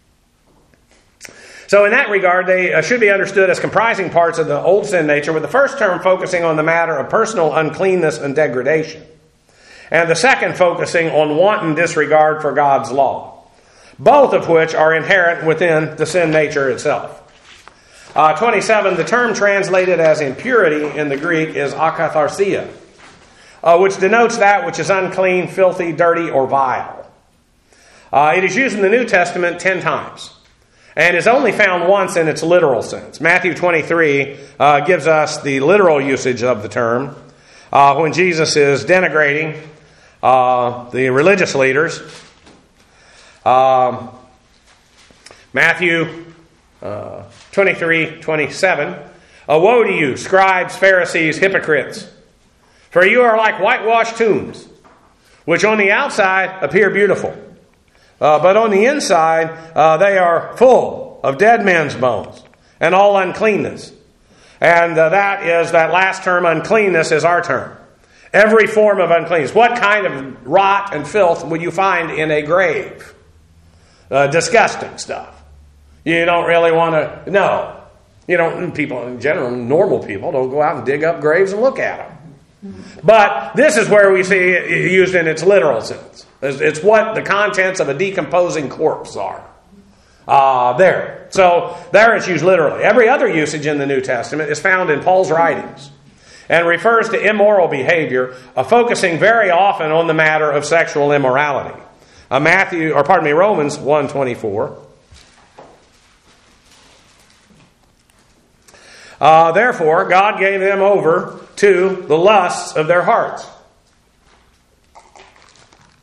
So in that regard, they uh, should be understood as comprising parts of the old sin nature, with the first term focusing on the matter of personal uncleanness and degradation, and the second focusing on wanton disregard for God's law, both of which are inherent within the sin nature itself. Uh, twenty-seven, the term translated as impurity in the Greek is akatharsia, uh, which denotes that which is unclean, filthy, dirty, or vile. Uh, it is used in the New Testament ten times. And is only found once in its literal sense. Matthew twenty-three uh, gives us the literal usage of the term uh, when Jesus is denigrating uh, the religious leaders. Um, Matthew uh, twenty-three twenty-seven. Uh, Woe to you, scribes, Pharisees, hypocrites! For you are like whitewashed tombs, which on the outside appear beautiful, Uh, but on the inside, uh, they are full of dead men's bones and all uncleanness. And uh, that is, that last term, uncleanness, is our term. Every form of uncleanness. What kind of rot and filth would you find in a grave? Uh, disgusting stuff. You don't really want to, no. You don't, people in general, normal people don't go out and dig up graves and look at them. But this is where we see it used in its literal sense. It's what the contents of a decomposing corpse are. Uh, there. So there it's used literally. Every other usage in the New Testament is found in Paul's writings and refers to immoral behavior, uh, focusing very often on the matter of sexual immorality. Uh, Matthew, or pardon me, Romans one twenty-four. Uh, Therefore, God gave them over to the lusts of their hearts,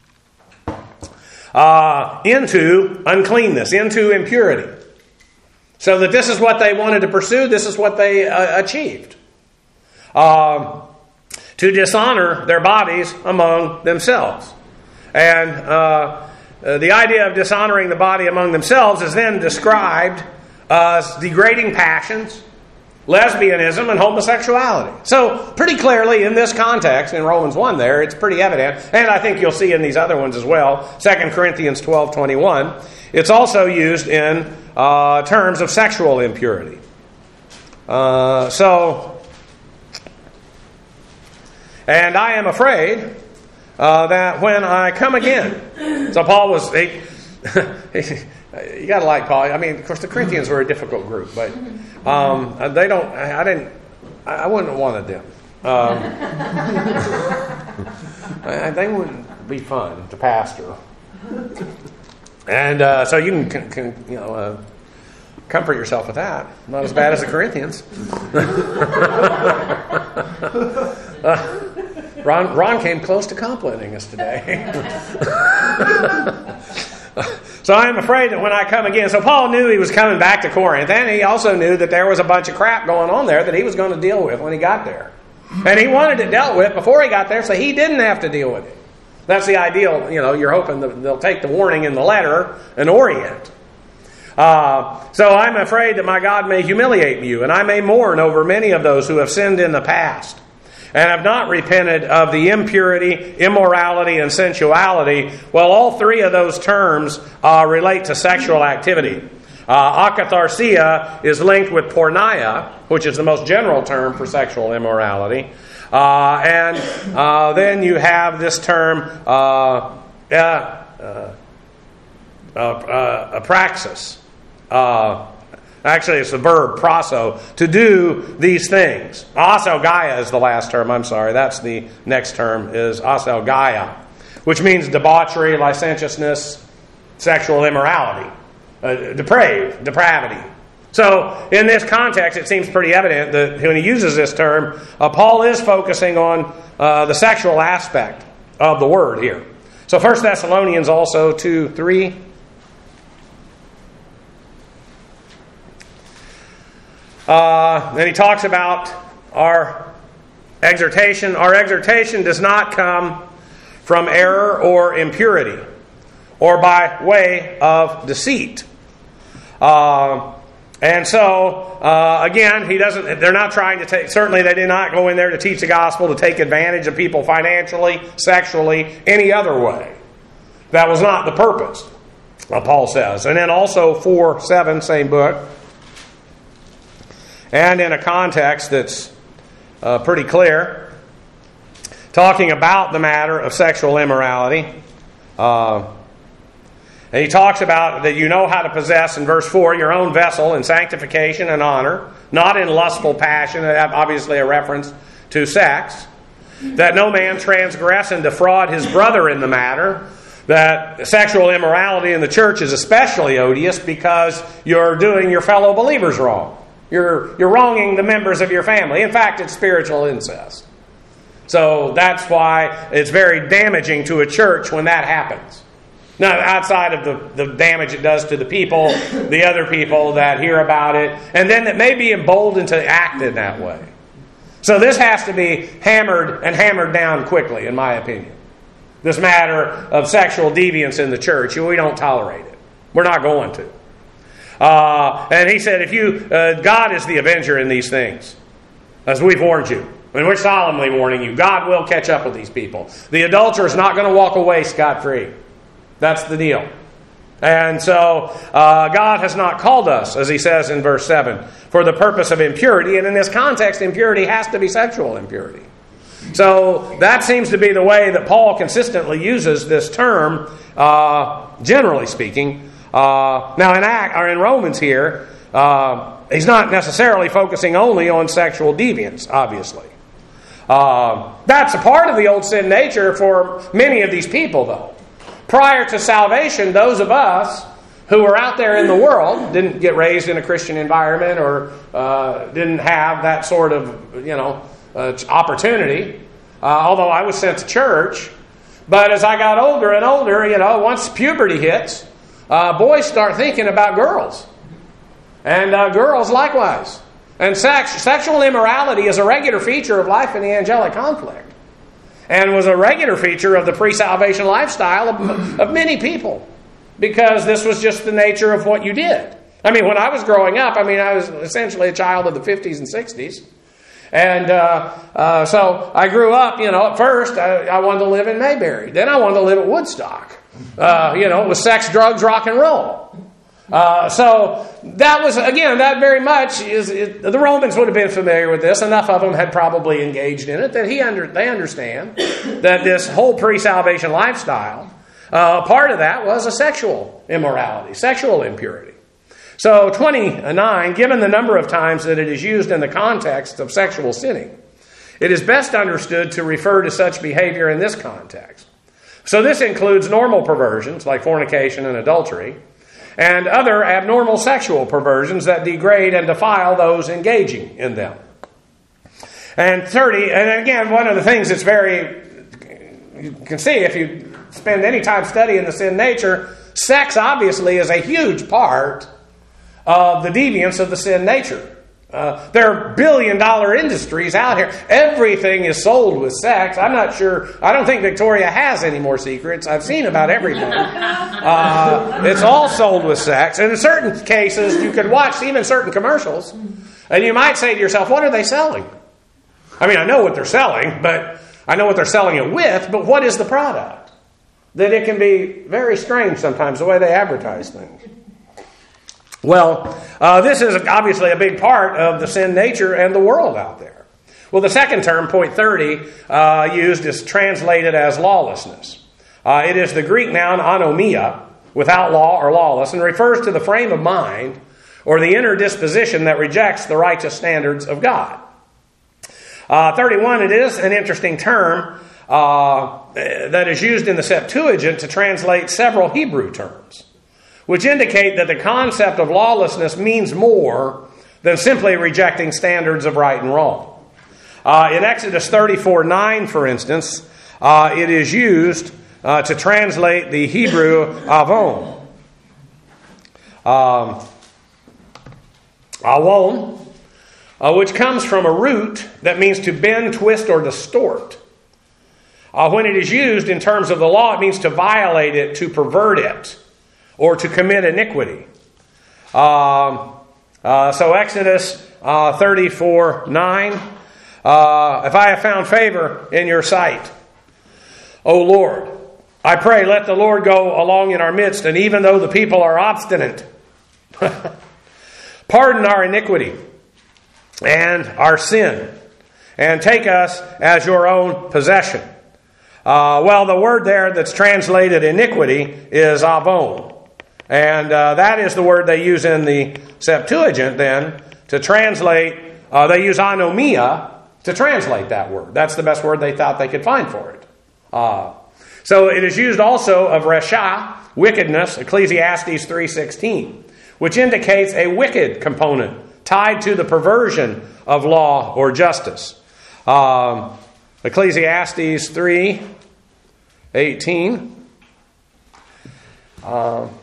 Uh, into uncleanness, into impurity. So that this is what they wanted to pursue, this is what they uh, achieved. Um, to dishonor their bodies among themselves. And uh, uh, the idea of dishonoring the body among themselves is then described as degrading passions, lesbianism, and homosexuality. So, pretty clearly in this context, in Romans one there, it's pretty evident, and I think you'll see in these other ones as well, Second Corinthians twelve twenty-one, it's also used in uh, terms of sexual impurity. Uh, so, and I am afraid uh, that when I come again, so Paul was, he, you got to like Paul. I mean, of course, the Corinthians were a difficult group, but um, they don't. I didn't. I wouldn't have wanted them. Um, they wouldn't be fun to pastor. And uh, so you can, can, can you know, uh, comfort yourself with that. Not as bad as the Corinthians. uh, Ron, Ron came close to complimenting us today. So I'm afraid that when I come again, so Paul knew he was coming back to Corinth, and he also knew that there was a bunch of crap going on there that he was going to deal with when he got there. And he wanted it dealt with before he got there, so he didn't have to deal with it. That's the ideal, you know, you're hoping that they'll take the warning in the letter and orient. Uh, so I'm afraid that my God may humiliate you, and I may mourn over many of those who have sinned in the past, and have not repented of the impurity, immorality, and sensuality. Well, all three of those terms uh, relate to sexual activity. Uh, akatharsia is linked with porneia, which is the most general term for sexual immorality. Uh, and uh, then you have this term, uh, uh, uh, uh, uh, apraxis. Uh, Actually, it's the verb praso, to do these things. Aselgaia is the last term, I'm sorry. That's the next term, is aselgaia, which means debauchery, licentiousness, sexual immorality, uh, depraved, depravity. So, in this context, it seems pretty evident that when he uses this term, uh, Paul is focusing on uh, the sexual aspect of the word here. So, First Thessalonians also two three. Uh, and he talks about our exhortation. Our exhortation does not come from error or impurity, or by way of deceit. Uh, and so, uh, again, he doesn't. They're not trying to take. Certainly, they did not go in there to teach the gospel to take advantage of people financially, sexually, any other way. That was not the purpose. Uh, Paul says, and then also four seven, same book. And in a context that's uh, pretty clear, talking about the matter of sexual immorality. Uh, and he talks about that you know how to possess, in verse four, your own vessel in sanctification and honor, not in lustful passion, obviously a reference to sex. That no man transgress and defraud his brother in the matter. That sexual immorality in the church is especially odious because you're doing your fellow believers wrong. You're, you're wronging the members of your family. In fact, it's spiritual incest. So that's why it's very damaging to a church when that happens. Now, outside of the, the damage it does to the people, the other people that hear about it, and then that may be emboldened to act in that way. So this has to be hammered and hammered down quickly, in my opinion. This matter of sexual deviance in the church, we don't tolerate it. We're not going to. Uh, and he said, if you, uh, God is the avenger in these things, as we've warned you. And we're solemnly warning you, God will catch up with these people. The adulterer is not going to walk away scot-free. That's the deal. And so, uh, God has not called us, as he says in verse seven, for the purpose of impurity. And in this context, impurity has to be sexual impurity. So, that seems to be the way that Paul consistently uses this term, uh, generally speaking. Uh, now, in Act, or in Romans here, uh, he's not necessarily focusing only on sexual deviance, obviously. Uh, that's a part of the old sin nature for many of these people, though. Prior to salvation, those of us who were out there in the world, didn't get raised in a Christian environment or uh, didn't have that sort of, you know, uh, opportunity, uh, although I was sent to church. But as I got older and older, you know, once puberty hits, Uh, boys start thinking about girls. And uh, girls likewise. And sex, sexual immorality is a regular feature of life in the angelic conflict. And was a regular feature of the pre-salvation lifestyle of, of many people. Because this was just the nature of what you did. I mean, when I was growing up, I mean, I was essentially a child of the fifties and sixties. And uh, uh, so I grew up, you know, at first I, I wanted to live in Mayberry. Then I wanted to live at Woodstock. Uh, you know, it was sex, drugs, rock and roll. Uh, so that was, again, that very much is, it, the Romans would have been familiar with this. Enough of them had probably engaged in it that he under, they understand that this whole pre-salvation lifestyle, uh, part of that was a sexual immorality, sexual impurity. So twenty-nine, given the number of times that it is used in the context of sexual sinning, it is best understood to refer to such behavior in this context. So this includes normal perversions like fornication and adultery, and other abnormal sexual perversions that degrade and defile those engaging in them. And thirty, and again, one of the things that's very, you can see if you spend any time studying the sin nature, sex obviously is a huge part of the deviance of the sin nature. Uh, there are billion dollar industries out here. Everything is sold with sex. I'm not sure. I don't think Victoria has any more secrets. I've seen about everything. Uh, it's all sold with sex. And in certain cases, you could watch even certain commercials, and you might say to yourself, what are they selling? I mean, I know what they're selling, but I know what they're selling it with, but what is the product? That it can be very strange sometimes, the way they advertise things. Well, uh, this is obviously a big part of the sin nature and the world out there. Well, the second term, point thirty, uh, used is translated as lawlessness. Uh, it is the Greek noun anomia, without law or lawless, and refers to the frame of mind or the inner disposition that rejects the righteous standards of God. Uh, thirty-one, it is an interesting term uh, that is used in the Septuagint to translate several Hebrew terms, which indicate that the concept of lawlessness means more than simply rejecting standards of right and wrong. Uh, in Exodus thirty-four nine, for instance, uh, it is used uh, to translate the Hebrew avon. Um, awon, uh, which comes from a root that means to bend, twist, or distort. Uh, when it is used in terms of the law, it means to violate it, to pervert it, or to commit iniquity. Um, uh, so Exodus uh, thirty-four nine, uh, if I have found favor in your sight, O Lord, I pray let the Lord go along in our midst, and even though the people are obstinate, pardon our iniquity and our sin, and take us as your own possession. Uh, well, the word there that's translated iniquity is avon. And uh, that is the word they use in the Septuagint then to translate, uh, they use anomia to translate that word. That's the best word they thought they could find for it. Uh, so it is used also of resha, wickedness, Ecclesiastes three sixteen, which indicates a wicked component tied to the perversion of law or justice. Um, Ecclesiastes three eighteen. Uh,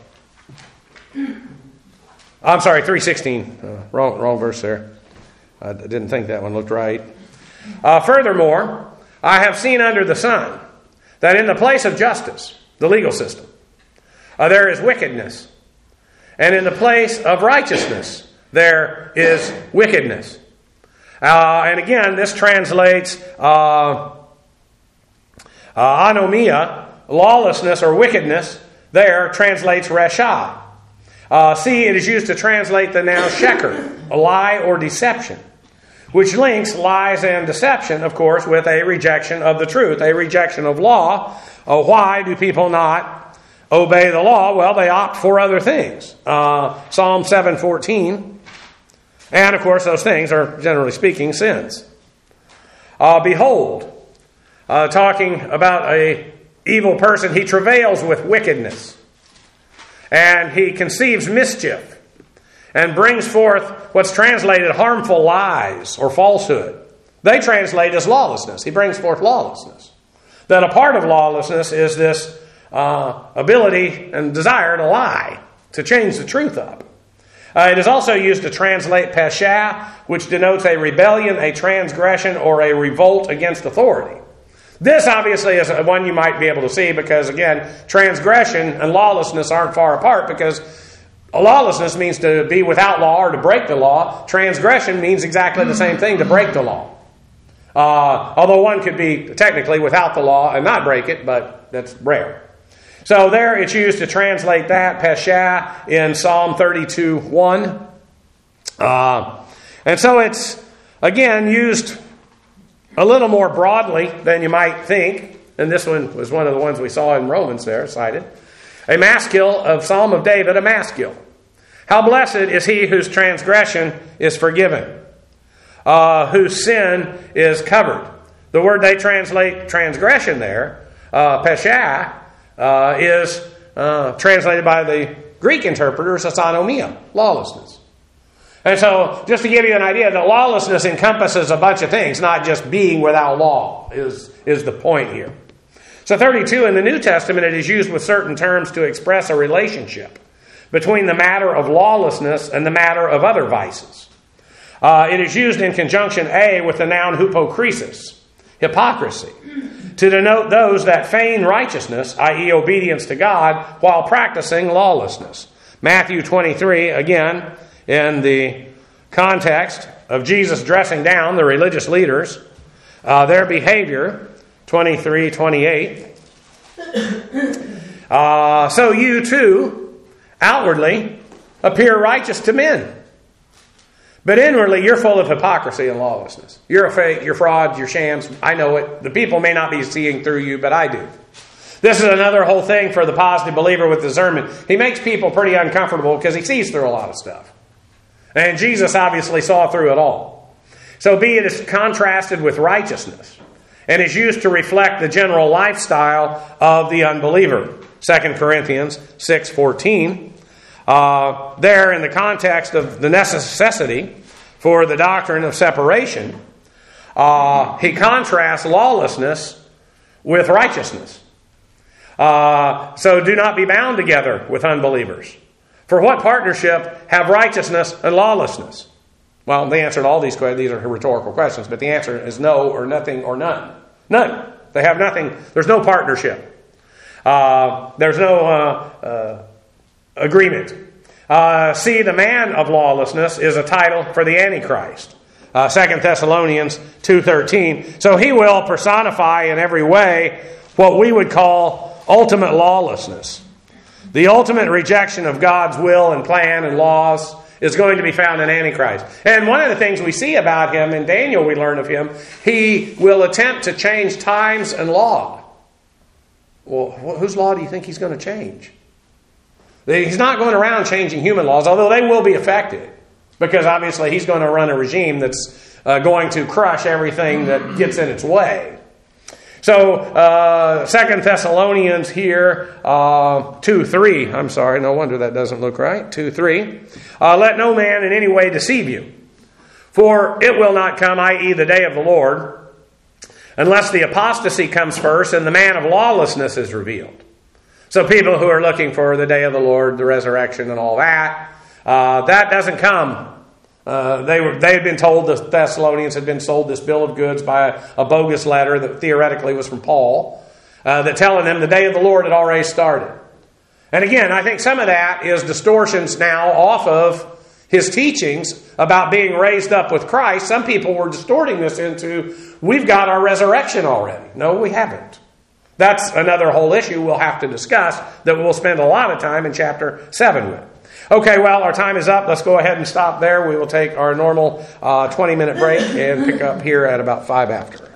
I'm sorry, three sixteen. Uh, wrong, wrong verse there. I didn't think that one looked right. Uh, furthermore, I have seen under the sun that in the place of justice, the legal system, uh, there is wickedness. And in the place of righteousness, there is wickedness. Uh, and again, this translates uh, uh, anomia, lawlessness or wickedness, there translates resha. Uh, see, it is used to translate the noun sheker, a lie or deception, which links lies and deception, of course, with a rejection of the truth, a rejection of law. Uh, why do people not obey the law? Well, they opt for other things. Uh, Psalm seven fourteen. And, of course, those things are, generally speaking, sins. Uh, behold, uh, talking about a evil person, he travails with wickedness, and he conceives mischief, and brings forth what's translated harmful lies or falsehood. They translate as lawlessness. He brings forth lawlessness. That a part of lawlessness is this uh, ability and desire to lie, to change the truth up. Uh, it is also used to translate pesha, which denotes a rebellion, a transgression, or a revolt against authority. This obviously is one you might be able to see because, again, transgression and lawlessness aren't far apart because lawlessness means to be without law or to break the law. Transgression means exactly the same thing, to break the law. Uh, although one could be technically without the law and not break it, but that's rare. So there it's used to translate that, pesha, in Psalm thirty-two one. Uh, and so it's, again, used a little more broadly than you might think. And this one was one of the ones we saw in Romans there, cited. A maskil of Psalm of David, a maskil. How blessed is he whose transgression is forgiven, uh, whose sin is covered. The word they translate transgression there, uh, pesha, Uh, is uh, translated by the Greek interpreters as anomia, lawlessness. And so, just to give you an idea, that lawlessness encompasses a bunch of things, not just being without law, is, is the point here. So thirty-two, in the New Testament, it is used with certain terms to express a relationship between the matter of lawlessness and the matter of other vices. Uh, it is used in conjunction A with the noun hypokrisis, hypocrisy, to denote those that feign righteousness, that is obedience to God, while practicing lawlessness. Matthew twenty-three, again, in the context of Jesus dressing down the religious leaders, uh, their behavior, twenty-three twenty-eight. Uh, so you too, outwardly, appear righteous to men. But inwardly, you're full of hypocrisy and lawlessness. You're a fake, you're frauds, you're shams. I know it. The people may not be seeing through you, but I do. This is another whole thing for the positive believer with discernment. He makes people pretty uncomfortable because he sees through a lot of stuff. And Jesus obviously saw through it all. So be it is contrasted with righteousness and is used to reflect the general lifestyle of the unbeliever. Second Corinthians six fourteen. Uh, there, in the context of the necessity for the doctrine of separation, uh, he contrasts lawlessness with righteousness. Uh, so do not be bound together with unbelievers. For what partnership have righteousness and lawlessness? Well, the answer to all these questions, these are rhetorical questions, but the answer is no or nothing or none. None. They have nothing. There's no partnership. Uh, there's no uh, uh, agreement. Uh, see, the man of lawlessness is a title for the Antichrist. Uh, Second Thessalonians two thirteen. So he will personify in every way what we would call ultimate lawlessness. The ultimate rejection of God's will and plan and laws is going to be found in Antichrist. And one of the things we see about him, in Daniel we learn of him, he will attempt to change times and law. Well, whose law do you think he's going to change? He's not going around changing human laws, although they will be affected. Because obviously he's going to run a regime that's uh, going to crush everything that gets in its way. So, uh, Second Thessalonians here, uh, two three. I'm sorry, no wonder that doesn't look right. two three. Uh, Let no man in any way deceive you. For it will not come, that is the day of the Lord, unless the apostasy comes first and the man of lawlessness is revealed. So people who are looking for the day of the Lord, the resurrection and all that, uh, that doesn't come. Uh, they were they had been told, the Thessalonians had been sold this bill of goods by a, a bogus letter that theoretically was from Paul, uh, that telling them the day of the Lord had already started. And again, I think some of that is distortions now off of his teachings about being raised up with Christ. Some people were distorting this into, we've got our resurrection already. No, we haven't. That's another whole issue we'll have to discuss that we'll spend a lot of time in chapter seven with. Okay, well, our time is up. Let's go ahead and stop there. We will take our normal uh, twenty-minute break and pick up here at about five after.